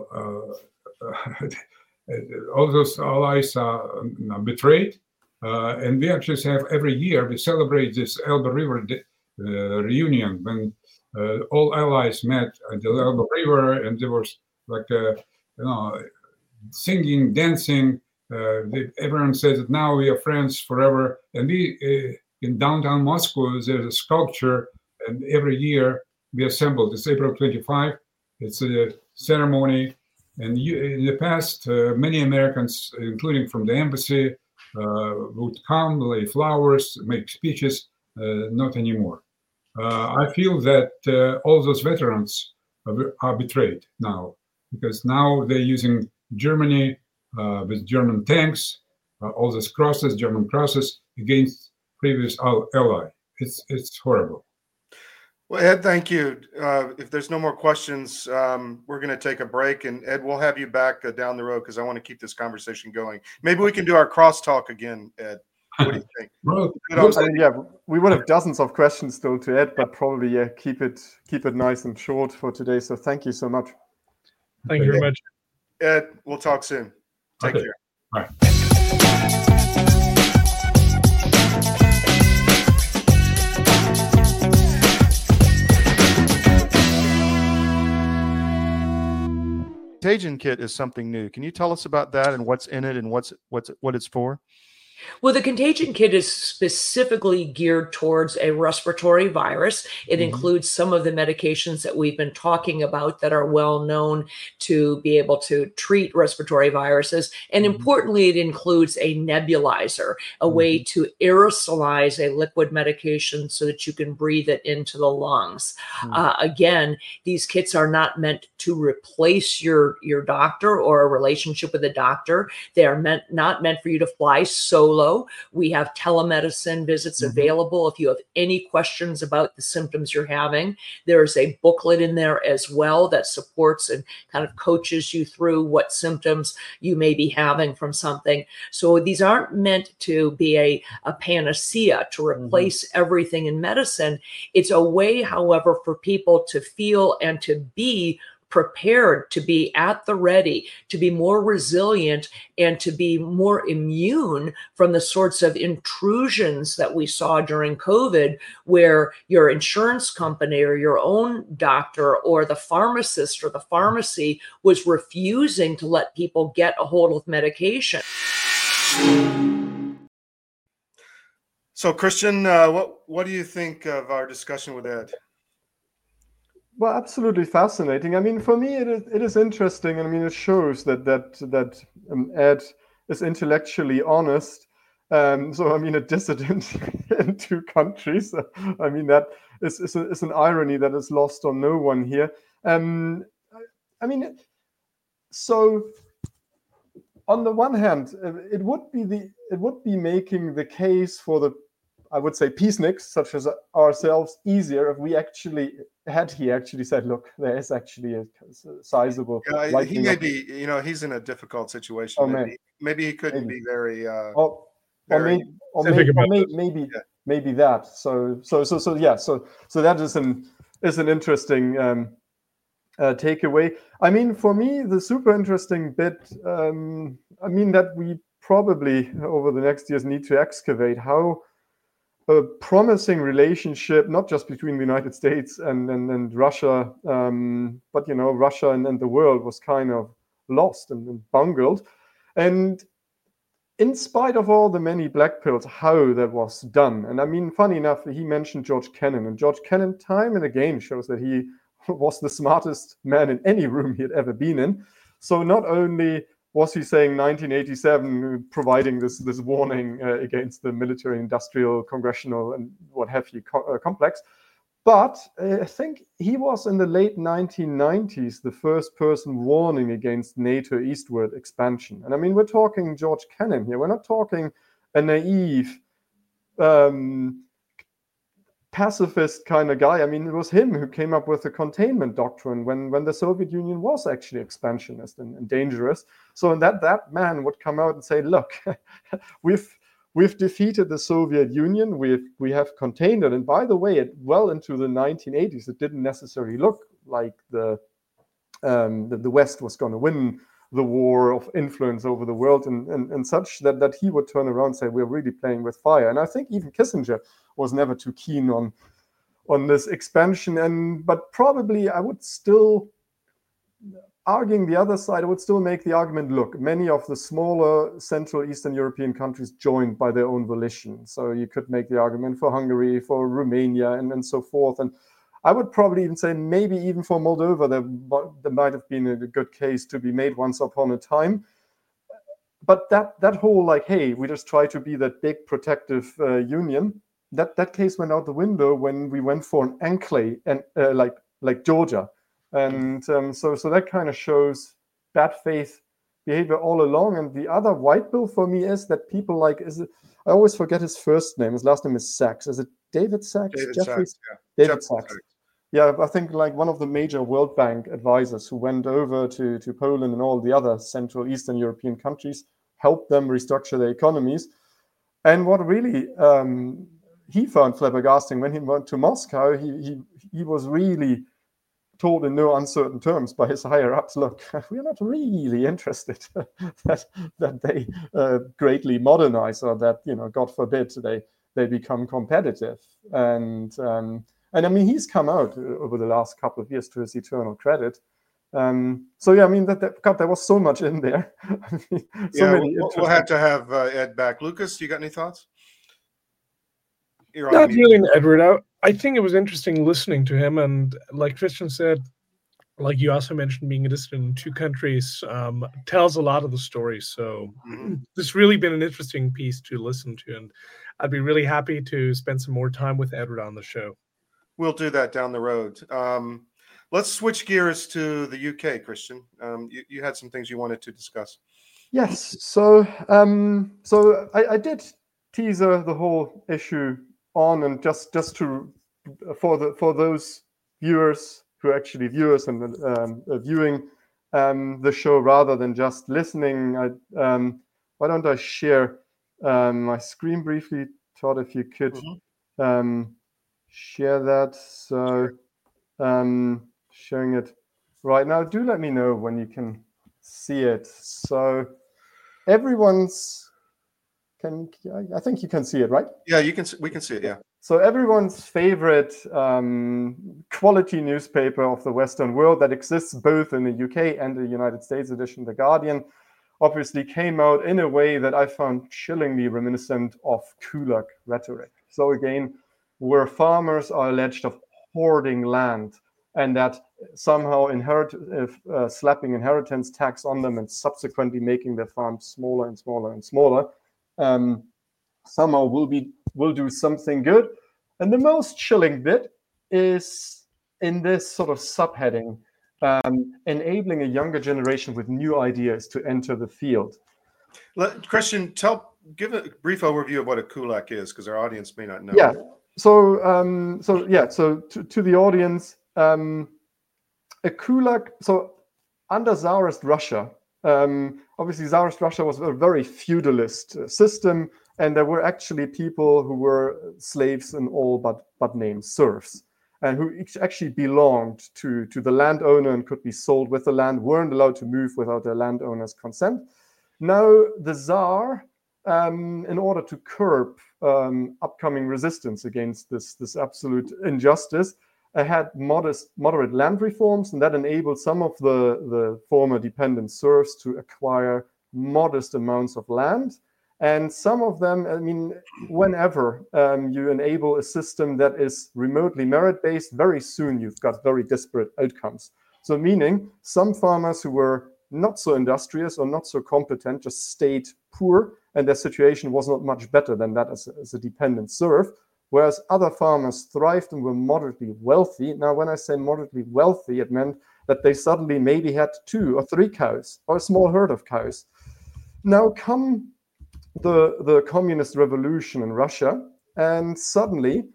uh, all those allies are uh, betrayed, uh, and we actually have every year we celebrate this Elbe River de- uh, reunion when uh, all allies met at the Elbe River, and there was like a, you know, singing, dancing. Uh, they, everyone says that now we are friends forever. And we, uh, in downtown Moscow, there's a sculpture, and every year we assemble. It's April twenty-fifth. It's a ceremony. And you, in the past, uh, many Americans, including from the embassy, uh, would come, lay flowers, make speeches. Uh, not anymore. Uh, I feel that uh, all those veterans are, are betrayed now, because now they're using Germany uh, with German tanks, uh, all those crosses, German crosses, against previous ally. It's it's horrible. Well, Ed, thank you. Uh, if there's no more questions, um, we're going to take a break. And Ed, we'll have you back uh, down the road because I want to keep this conversation going. Maybe we can do our crosstalk again, Ed. What do you think? Well, I mean, yeah, we would have dozens of questions still to Ed, but probably yeah, keep it keep it nice and short for today. So thank you so much. Thank you very much, Ed. We'll talk soon. Take Okay. care. All right. Contagion kit is something new. Can you tell us about that and what's in it and what's what's what it's for? Well, the Contagion Kit is specifically geared towards a respiratory virus. It Mhm. includes some of the medications that we've been talking about that are well known to be able to treat respiratory viruses. And Mhm. importantly, it includes a nebulizer, a way to aerosolize a liquid medication so that you can breathe it into the lungs. Mhm. Uh, again, these kits are not meant to replace your, your doctor or a relationship with a doctor. They are meant not meant for you to fly solo. We have telemedicine visits Mhm. available. If you have any questions about the symptoms you're having, there is a booklet in there as well that supports and kind of coaches you through what symptoms you may be having from something. So these aren't meant to be a, a panacea to replace everything in medicine. It's a way, however, for people to feel and to be prepared, to be at the ready, to be more resilient, and to be more immune from the sorts of intrusions that we saw during COVID, where your insurance company or your own doctor or the pharmacist or the pharmacy was refusing to let people get a hold of medication. So, Christian, uh, what what do you think of our discussion with Ed? Well, absolutely fascinating. I mean, for me, it is it is interesting. I mean, it shows that that that um, Ed is intellectually honest. Um, so, I mean, a dissident in two countries. I mean, that is is, a, is an irony that is lost on no one here. Um, I mean, so on the one hand, it would be the it would be making the case for the, I would say, peaceniks such as ourselves easier if we actually had he actually said, look, there is actually a sizable Yeah, he lightning may of- be, you know, he's in a difficult situation. Oh, maybe, man. maybe he couldn't Maybe. be very, uh, or, or, very maybe, or, specific maybe, or about maybe, this. maybe, Yeah. maybe that. So, so, so, so, yeah. So, so that is an is an interesting um, uh, takeaway. I mean, for me, the super interesting bit. Um, I mean, that we probably over the next years need to excavate how a promising relationship, not just between the United States and and, and Russia, um, but you know, Russia and, and the world was kind of lost and, and bungled, and in spite of all the many black pills, how that was done. And I mean, funny enough, he mentioned George Kennan, and George Kennan time and again shows that he was the smartest man in any room he had ever been in. So not only was he saying nineteen eighty-seven, providing this this warning uh, against the military, industrial, congressional, and what have you co- uh, complex, but uh, I think he was in the late nineteen nineties the first person warning against NATO eastward expansion. And I mean, we're talking George Kennan here. We're not talking a naive, um, pacifist kind of guy. I mean, it was him who came up with the containment doctrine when, when the Soviet Union was actually expansionist and, and dangerous. So that that man would come out and say, look, we've we've defeated the Soviet Union, we've we have contained it. And by the way, it well into the nineteen eighties, it didn't necessarily look like the um, the, the West was going to win the war of influence over the world and, and, and such, that, that he would turn around and say, we're really playing with fire. And I think even Kissinger was never too keen on on this expansion. And but probably I would still, arguing the other side, I would still make the argument, look, many of the smaller Central Eastern European countries joined by their own volition. So you could make the argument for Hungary, for Romania, and, and so forth. And I would probably even say maybe even for Moldova, there, there might have been a good case to be made once upon a time. But that that whole like, hey, we just try to be that big protective uh, union, that that case went out the window when we went for an enclave and uh, like like Georgia, and um, so so that kind of shows bad faith behavior all along. And the other white bill for me is that people like is it, I always forget his first name. His last name is Sachs. Is it David Sachs? David Jeffrey? Sachs, yeah. David Jeff Sachs. Sachs. Yeah, I think like one of the major World Bank advisors who went over to, to Poland and all the other Central Eastern European countries, helped them restructure their economies. And what really um, he found flabbergasting when he went to Moscow, he, he, he was really told in no uncertain terms by his higher ups, look, we're not really interested that, that they uh, greatly modernize or that, you know, God forbid, they, they become competitive. And um, And I mean, he's come out over the last couple of years, to his eternal credit. Um, so yeah, I mean, that, that God, there was so much in there. I mean, so yeah, many we'll, we'll have to have uh, Ed back. Lucas, you got any thoughts? You're on Not mute. really, Edward. I, I think it was interesting listening to him, and like Christian said, like you also mentioned, being a dissident in two countries um, tells a lot of the story. So Mhm. it's really been an interesting piece to listen to, and I'd be really happy to spend some more time with Edward on the show. We'll do that down the road. Um, let's switch gears to the U K, Christian. Um, you, you had some things you wanted to discuss. Yes. So, um, so I, I did teaser the whole issue on, and just just to for the for those viewers who are actually viewers and um, uh, viewing um, the show rather than just listening. I, um, why don't I share um, my screen briefly, Todd? If you could Mhm. um, share that. So, um, showing it right now. Do let me know when you can see it. So. Everyone's can I think you can see it, right? Yeah, you can. We can see it. Yeah. So everyone's favorite um, quality newspaper of the Western world that exists both in the U K and the United States edition, The Guardian, obviously came out in a way that I found chillingly reminiscent of Kulak rhetoric. So again, where farmers are alleged of hoarding land, and that somehow inherit, uh, slapping inheritance tax on them and subsequently making their farms smaller and smaller and smaller, um, somehow will be will do something good. And the most chilling bit is in this sort of subheading, um, enabling a younger generation with new ideas to enter the field. Let, Christian, tell give a brief overview of what a kulak is, because our audience may not know. Yeah. So um, so yeah. So to, to the audience. Um, a kulak, so under Tsarist Russia, um, obviously Tsarist Russia was a very feudalist uh, system, and there were actually people who were slaves in all but, but name, serfs, and who actually belonged to, to the landowner and could be sold with the land, weren't allowed to move without their landowner's consent. Now the Tsar, um, in order to curb um, upcoming resistance against this, this absolute injustice, had modest, moderate land reforms, and that enabled some of the, the former dependent serfs to acquire modest amounts of land. And some of them, I mean, whenever um, you enable a system that is remotely merit-based, very soon you've got very disparate outcomes. So meaning some farmers who were not so industrious or not so competent just stayed poor, and their situation was not much better than that as a, as a dependent serf. Whereas other farmers thrived and were moderately wealthy. Now, when I say moderately wealthy, it meant that they suddenly maybe had two or three cows or a small herd of cows. Now come the, the communist revolution in Russia, and suddenly,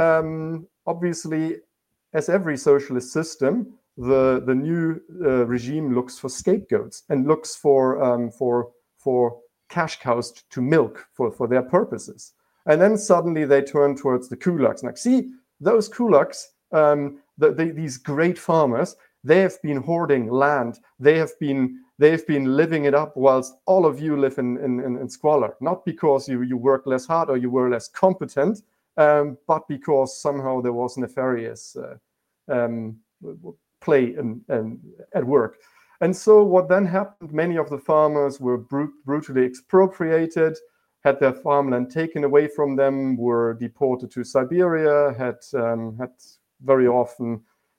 um, obviously, as every socialist system, the, the new uh, regime looks for scapegoats and looks for, um, for, for cash cows to milk for, for their purposes. And then suddenly they turn towards the kulaks. Like, see, those kulaks, um, the, the, these great farmers, they have been hoarding land. They have been they have been living it up, whilst all of you live in, in, in squalor. Not because you, you work less hard or you were less competent, um, but because somehow there was nefarious uh, um, play in, in, at work. And so what then happened, many of the farmers were brut- brutally expropriated, had their farmland taken away from them, were deported to Siberia, had um, had very often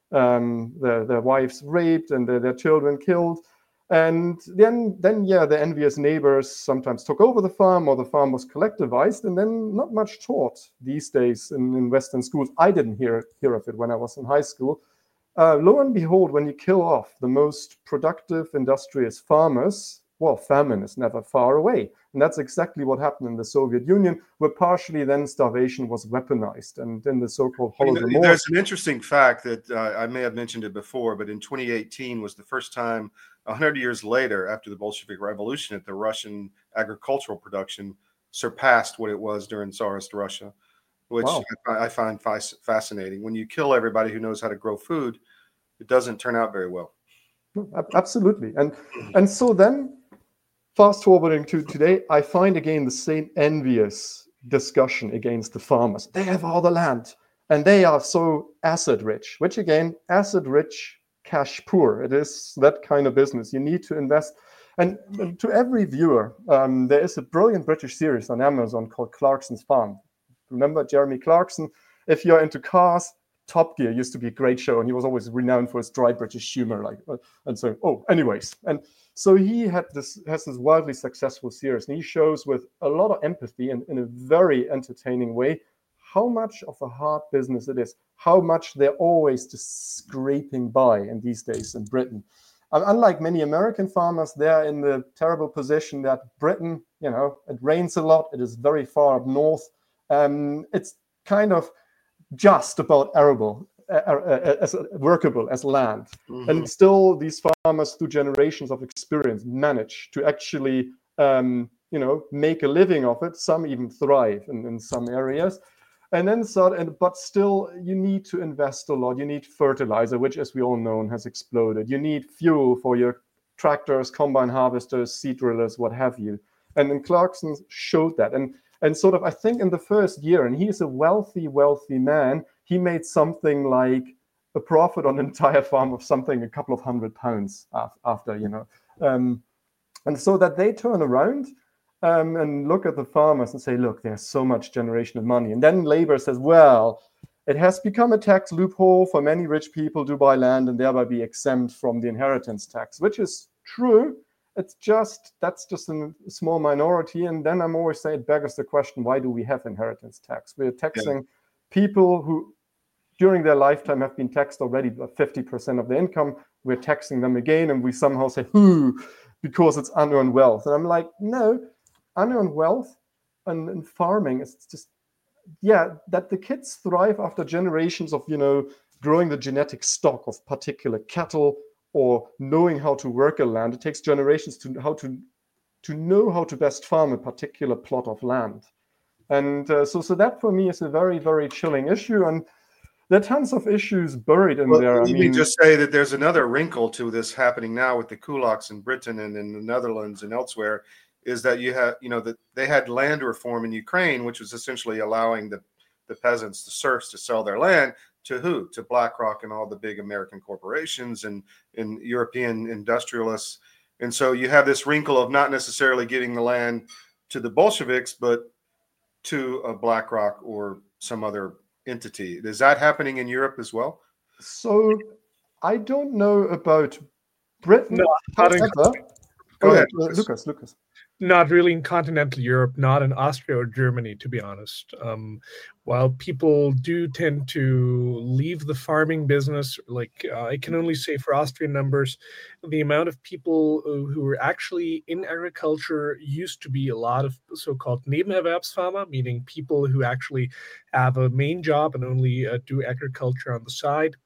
um, their, their wives raped and their, their children killed. And then, then, yeah, the envious neighbors sometimes took over the farm, or the farm was collectivized, and then not much taught these days in, in Western schools. I didn't hear, hear of it when I was in high school. Uh, lo and behold, when you kill off the most productive, industrious farmers, well, famine is never far away. And that's exactly what happened in the Soviet Union, where partially then starvation was weaponized. And in the so-called Holodomor. You know, there's an interesting fact that uh, I may have mentioned it before, but in twenty eighteen was the first time, one hundred years later, after the Bolshevik Revolution, that the Russian agricultural production surpassed what it was during Tsarist Russia, which wow. I, I find fascinating. When you kill everybody who knows how to grow food, it doesn't turn out very well. Absolutely. And, and so then, fast forwarding to today, I find again the same envious discussion against the farmers. They have all the land and they are so asset rich, which again, asset rich, cash poor. It is that kind of business. You need to invest. And to every viewer, um, there is a brilliant British series on Amazon called Clarkson's Farm. Remember Jeremy Clarkson? If you're into cars, Top Gear used to be a great show, and he was always renowned for his dry British humor. Like, uh, and so, oh, anyways, and so he had this has this wildly successful series, and he shows with a lot of empathy and in a very entertaining way how much of a hard business it is, how much they're always just scraping by in these days in Britain. And unlike many American farmers, they're in the terrible position that Britain, you know, it rains a lot, it is very far up north. Um, it's kind of just about arable, uh, uh, as workable as land. Mm-hmm. And still these farmers, through generations of experience, manage to actually, um, you know, make a living of it. Some even thrive in, in some areas. And then, so, and, but still, you need to invest a lot. You need fertilizer, which, as we all know, has exploded. You need fuel for your tractors, combine harvesters, seed drillers, what have you. And then Clarkson showed that. And and sort of, I think in the first year, and he's a wealthy, wealthy man, he made something like a profit on an entire farm of something, a couple of hundred pounds after, you know. Um, and so that they turn around um, and look at the farmers and say, look, there's so much generational money. And then Labour says, well, it has become a tax loophole for many rich people to buy land and thereby be exempt from the inheritance tax, which is true. It's just, that's just a small minority. And then I'm always saying it beggars the question, why do we have inheritance tax? We're taxing yeah. people who during their lifetime have been taxed already by fifty percent of their income. We're taxing them again. And we somehow say, whoo, because it's unearned wealth. And I'm like, no, unearned wealth and, and farming is just, yeah, that the kids thrive after generations of, you know, growing the genetic stock of particular cattle, or knowing how to work a land. It takes generations to how to to know how to best farm a particular plot of land. And uh, so, so that for me is a very, very chilling issue. And there are tons of issues buried in well, there. Let I me mean, just say that there's another wrinkle to this happening now with the kulaks in Britain and in the Netherlands and elsewhere, is that you have, you know, that they had land reform in Ukraine, which was essentially allowing the, the peasants, the serfs, to sell their land. To who? To BlackRock and all the big American corporations and, and European industrialists. And so you have this wrinkle of not necessarily giving the land to the Bolsheviks, but to a BlackRock or some other entity. Is that happening in Europe as well? So I don't know about Britain. No, however, Go Go ahead, ahead, Lucas. Lucas. Not really in continental Europe, not in Austria or Germany, to be honest. Um, while people do tend to leave the farming business, like uh, I can only say for Austrian numbers, the amount of people who were actually in agriculture used to be a lot of so-called Nebenerwerbsfarmer, meaning people who actually have a main job and only uh, do agriculture on the side.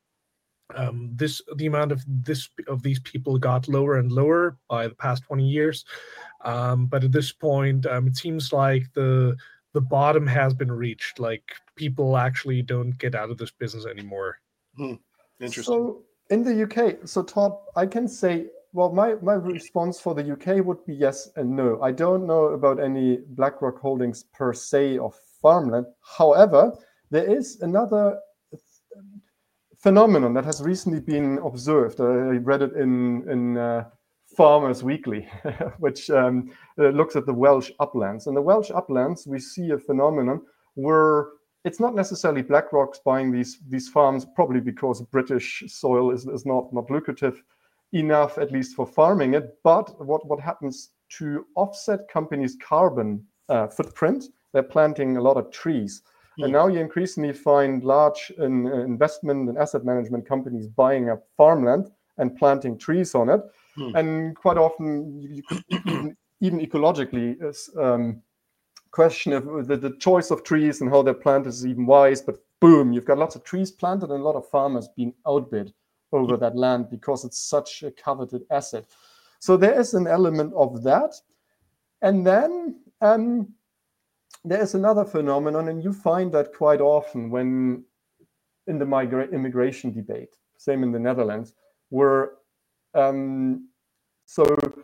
Um, this the amount of this of these people got lower and lower by the past twenty years, um, but at this point, um, it seems like the the bottom has been reached. Like people actually don't get out of this business anymore. Hmm. Interesting. So in the U K, so Todd, I can say, well, my my response for the U K would be yes and no. I don't know about any BlackRock holdings per se of farmland. However, there is another phenomenon that has recently been observed. I read it in in uh, Farmers Weekly, which um, uh, looks at the Welsh uplands. In the Welsh uplands, we see a phenomenon where it's not necessarily BlackRock's buying these these farms, probably because British soil is, is not, not lucrative enough, at least for farming it. But what, what happens to offset companies' carbon uh, footprint, they're planting a lot of trees. Mm. And now you increasingly find large in, uh, investment and asset management companies buying up farmland and planting trees on it. Mm. And quite often, you, you could even, even ecologically um, question if the, the choice of trees and how they're planted is even wise. But boom, you've got lots of trees planted and a lot of farmers being outbid over that land because it's such a coveted asset. So there is an element of that. And then um, there is another phenomenon, and you find that quite often when in the migra- immigration debate, same in the Netherlands, where um, so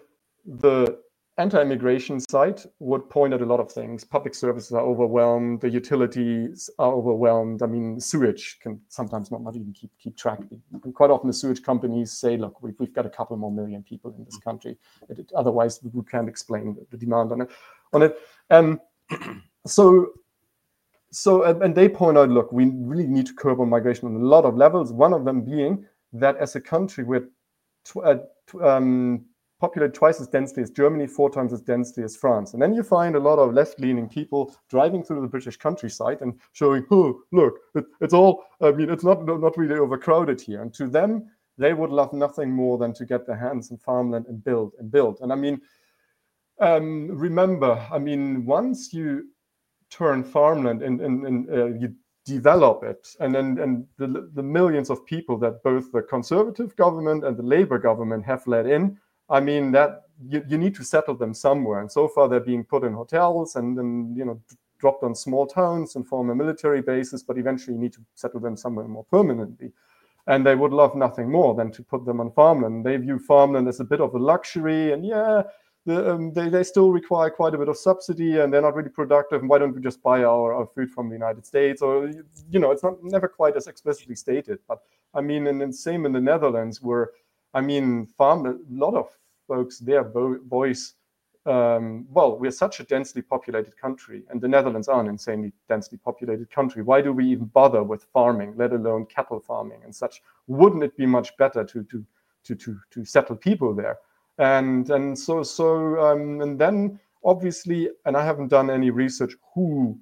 the anti-immigration side would point at a lot of things. Public services are overwhelmed, the utilities are overwhelmed. I mean, sewage can sometimes not, not even keep keep track. And quite often the sewage companies say, look, we've, we've got a couple more million people in this country. It, it, otherwise, we can't explain the, the demand on it. On it. Um, so, so and they point out, look, we really need to curb on migration on a lot of levels. One of them being that as a country, we're tw- uh, tw- um, populated twice as densely as Germany, four times as densely as France. And then you find a lot of left-leaning people driving through the British countryside and showing, oh, look, it, it's all, I mean, it's not, not really overcrowded here. And to them, they would love nothing more than to get their hands on farmland and build and build. And I mean, um, remember, I mean, once you turn farmland and, and, and uh, you develop it, and then and the, the millions of people that both the Conservative government and the Labour government have let in, I mean, that you, you need to settle them somewhere. And so far they're being put in hotels and then, you know, dropped on small towns and former military bases, but eventually you need to settle them somewhere more permanently. And they would love nothing more than to put them on farmland. They view farmland as a bit of a luxury, and yeah, the, um, they, they still require quite a bit of subsidy and they're not really productive. And why don't we just buy our, our food from the United States? Or, you know, it's not never quite as explicitly stated. But I mean, and, and same in the Netherlands, where I mean, farm, a lot of folks there vo- voice, um, well, we're such a densely populated country, and the Netherlands are an insanely densely populated country. Why do we even bother with farming, let alone cattle farming and such? Wouldn't it be much better to to to to, to settle people there? And and so so um, and then obviously, and I haven't done any research who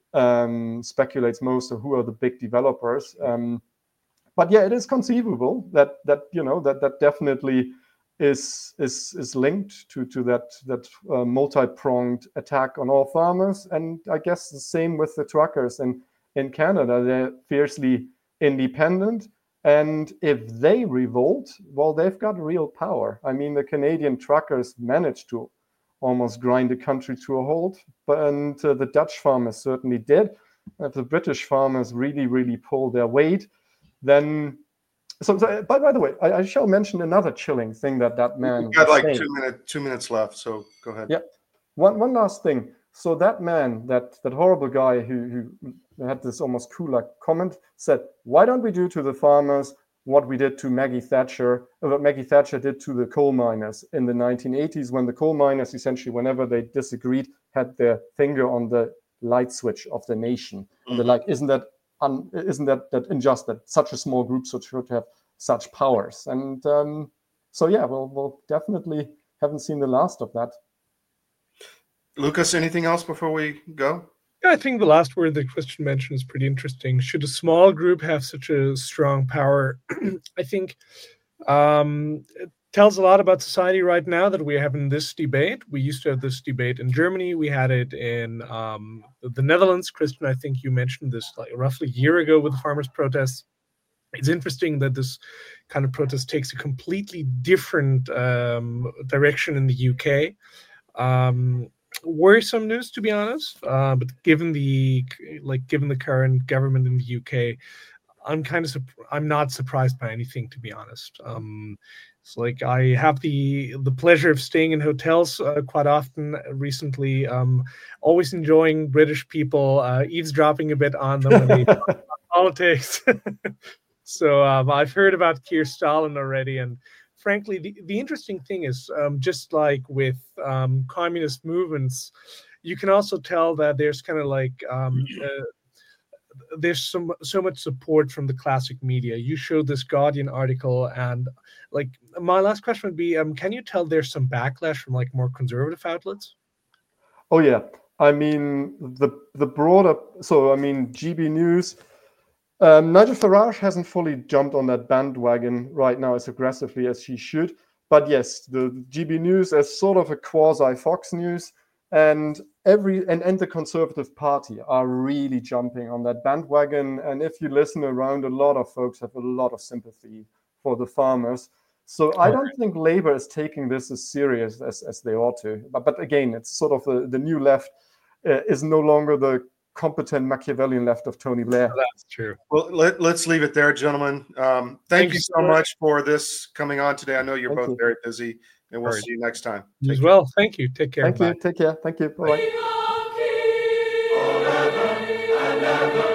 um, speculates most or who are the big developers. Um, But yeah, it is conceivable that that you know that that definitely is is is linked to to that that uh, multi-pronged attack on all farmers. And I guess the same with the truckers in in Canada. They're fiercely independent, and if they revolt, well, they've got real power. I mean, the Canadian truckers managed to almost grind the country to a halt, but and uh, the Dutch farmers certainly did. If the British farmers really really pull their weight, then, so, so by, by the way, I, I shall mention another chilling thing that that man. We've got like saying. two minutes, two minutes left, so go ahead. Yeah, one one last thing. So that man, that that horrible guy who who had this almost Kulak comment, said, "Why don't we do to the farmers what we did to Maggie Thatcher, uh, what Maggie Thatcher did to the coal miners in the nineteen eighties, when the coal miners essentially, whenever they disagreed, had their finger on the light switch of the nation, mm-hmm. and they're like, isn't that Un, isn't that, that unjust that such a small group should, should have such powers?" And um, so, yeah, we'll, we'll definitely haven't seen the last of that. Lucas, anything else before we go? Yeah, I think the last word that Christian mentioned is pretty interesting. Should a small group have such a strong power? I think um, it tells a lot about society right now that we're having this debate. We used to have this debate in Germany. We had it in um, the Netherlands. Christian, I think you mentioned this like roughly a year ago with the farmers' protests. It's interesting that this kind of protest takes a completely different um, direction in the U K. Um, worrisome news, to be honest. Uh, but given the like, given the current government in the U K, I'm kind of I'm not surprised by anything, to be honest. Um, it's like I have the the pleasure of staying in hotels uh, quite often recently. Um, always enjoying British people uh, eavesdropping a bit on them when they talk about politics. So um, I've heard about Keir Stalin already, and frankly, the, the interesting thing is um, just like with um, communist movements, you can also tell that there's kind of like um, uh, there's some so much support from the classic media. You showed this Guardian article, and like my last question would be, um, can you tell there's some backlash from like more conservative outlets? Oh yeah, I mean the the broader. So I mean G B News. Um, Nigel Farage hasn't fully jumped on that bandwagon right now as aggressively as he should. But yes, the G B News as sort of a quasi Fox News, and every and, and the Conservative Party are really jumping on that bandwagon. And if you listen around, a lot of folks have a lot of sympathy for the farmers. So I don't think Labour is taking this as serious as, as they ought to. But, but again, it's sort of the, the new left uh, is no longer the competent Machiavellian left of Tony Blair. Oh, that's true. Well, let, let's leave it there, gentlemen. Um, thank, thank you so much. much for this coming on today. I know you're thank both you. very busy, and we'll right. see you next time. You as well. Thank you. Take care. Thank Bye. you. Take care. Thank you. Bye.